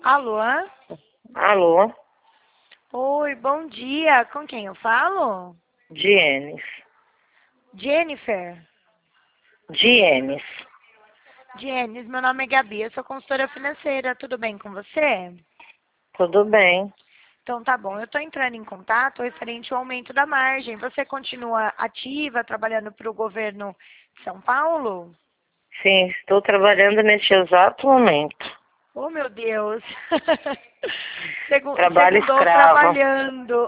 Alô? Alô, Oi, bom dia. Com quem eu falo? Dienes. Jennifer. Dienes. Jenis, meu nome é Gabi, eu sou consultora financeira. Tudo bem com você? Tudo bem? Então tá bom. Eu estou entrando em contato referente ao aumento da margem. Você continua ativa, trabalhando para o governo de São Paulo? Sim, estou trabalhando neste exato momento. Oh, meu Deus. Trabalho Segundou escravo. trabalhando.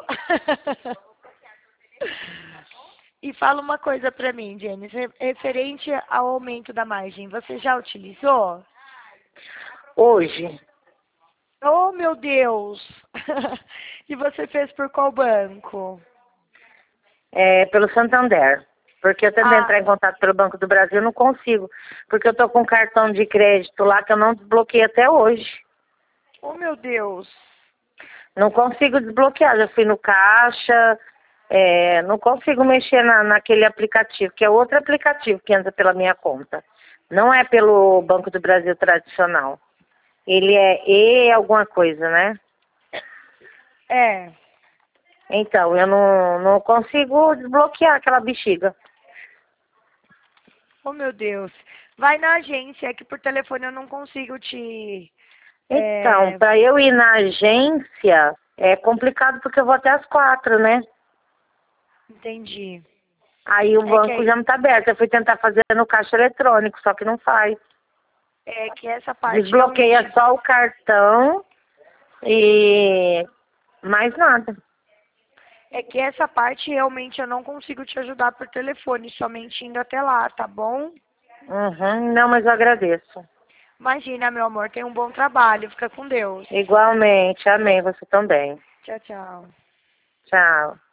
E fala uma coisa para mim, Jenny, referente ao aumento da margem, você já utilizou? Hoje, Oh, meu Deus! E você fez por qual banco? pelo Santander. Porque eu tentei Ah, entrar em contato pelo Banco do Brasil, não consigo. Porque eu estou com um cartão de crédito lá que eu não desbloqueei até hoje. oh, meu Deus! Não consigo desbloquear. Já fui no caixa, não consigo mexer naquele aplicativo, que é outro aplicativo que entra pela minha conta. Não é pelo Banco do Brasil tradicional. Ele é E alguma coisa, né? É, Então, eu não consigo desbloquear aquela bexiga. oh, meu Deus. Vai na agência, é que por telefone eu não consigo te... Então, É, para eu ir na agência, é complicado porque eu vou até as 4, né? entendi. Aí o É que, banco já não está aberto. Eu fui tentar fazer no caixa eletrônico, só que não faz. é que essa parte Desbloqueia realmente... só o cartão e mais nada. É que essa parte realmente eu não consigo te ajudar por telefone, somente indo até lá, tá bom? Uhum, não, mas eu agradeço. Imagina, meu amor, tem um bom trabalho. Fica com Deus. Igualmente, amém. Você também. Tchau, tchau. Tchau.